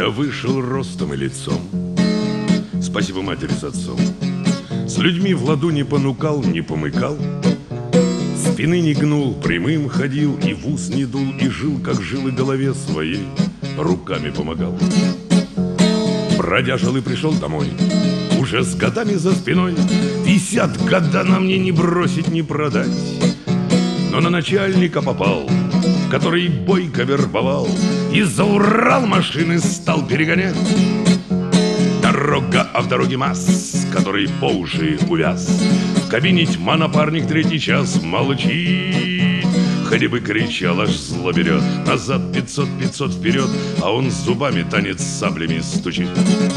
Я вышел ростом и лицом, спасибо матери с отцом. С людьми в ладу не понукал, не помыкал, спины не гнул, прямым ходил, и в ус не дул, и жил, как жил, и голове своей руками помогал. Бродяжил и пришел домой, уже с годами за спиной. 50 года на мне не бросить, не продать. Но на начальника попал, который бойко вербовал, и за Урал машины стал перегонять. Дорога, а в дороге масс, который по уши увяз. В кабине тьма, напарник третий час молчит. Хоть бы кричал, аж зло берет. Назад 500, 500 вперед, а он зубами танец с саблями стучит.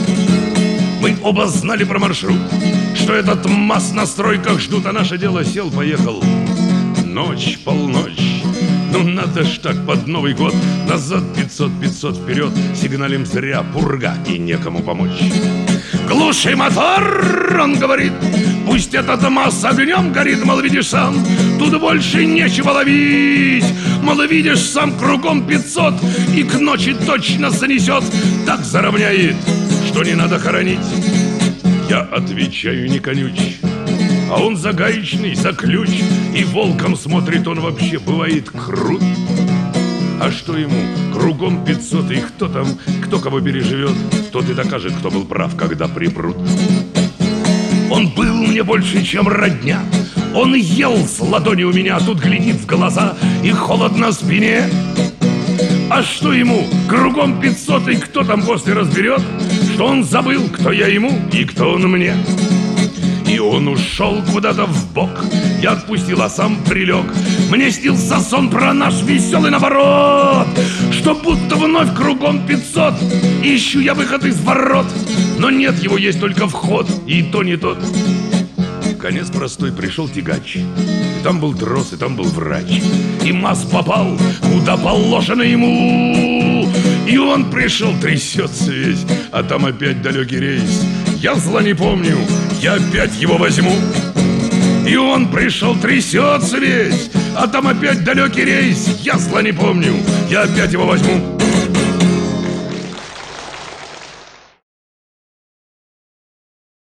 Мы оба знали про маршрут, что этот масс на стройках ждут, а наше дело сел-поехал. Ночь, полночь, ну надо ж так под Новый год. Назад 500, 500 вперед, сигналим зря, пурга и некому помочь. Глуши мотор, он говорит, пусть этот масс огнем горит. Мол, видишь сам, тут больше нечего ловить. Мол, видишь сам, кругом 500, и к ночи точно занесет. Так заровняет, что не надо хоронить. Я отвечаю, не конючь, а он за гаечный, за ключ. И волком смотрит, он вообще бывает крут. А что ему, кругом 500, и кто там, кто кого переживет, тот и докажет, кто был прав, когда припрут. Он был мне больше, чем родня, он ел с ладони у меня, тут глядит в глаза и холодно спине. А что ему, кругом 500, и кто там после разберет, что он забыл, кто я ему и кто он мне. И он ушел куда-то вбок, я отпустил, а сам прилег. Мне снился сон про наш веселый наворот, что будто вновь кругом 500. Ищу я выход из ворот, но нет его, есть только вход, и то не тот. Конец простой, пришел тягач, и там был трос, и там был врач. И масс попал, куда положено ему. И он пришел, трясется весь, а там опять далекий рейс. Я зла не помню, я опять его возьму. И он пришел, трясется весь, а там опять далекий рейс. Я зла не помню, я опять его возьму.